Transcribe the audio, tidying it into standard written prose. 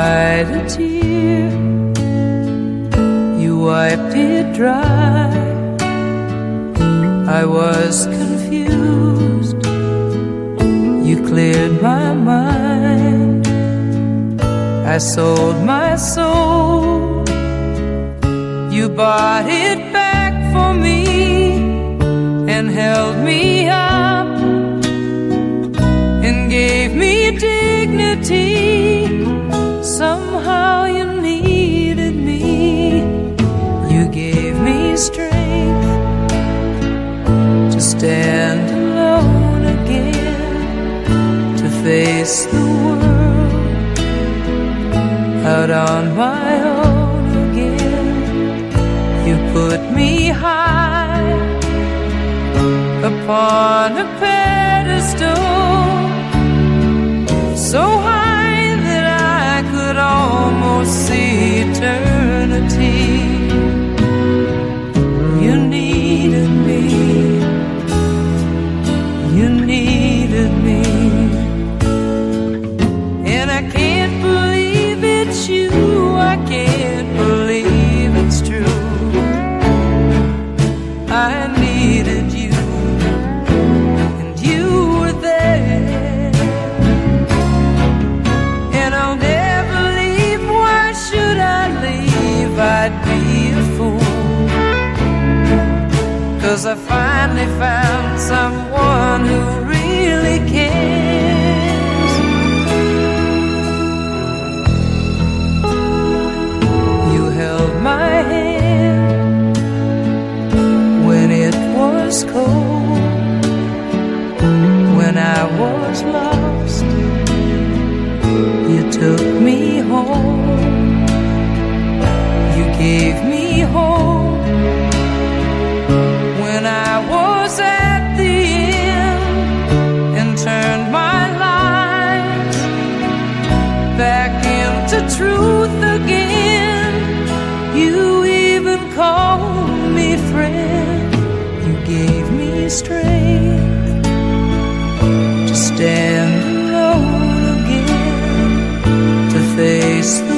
cried a tear, you wiped it dry. I was confused, you cleared my mind. I sold my soul, you bought it back for me and held me up and gave me dignity. Somehow you needed me, you gave me strength to stand alone again, to face the world out on my own again. You put me high upon a pedestal, so high that I could almost see eternity. You needed me, you needed me, and I can't believe it's you, I can't believe it's true. I needed you, and you were there, and I'll never leave. Why should I leave? I'd be a fool, 'cause I finally found someone who really cares. You held my hand when it was cold, when I was lost, you took me home. You gave me hope when I was at the end, and turned my life back into truth again. You even called me friend, you gave me strength to stand alone again, to face the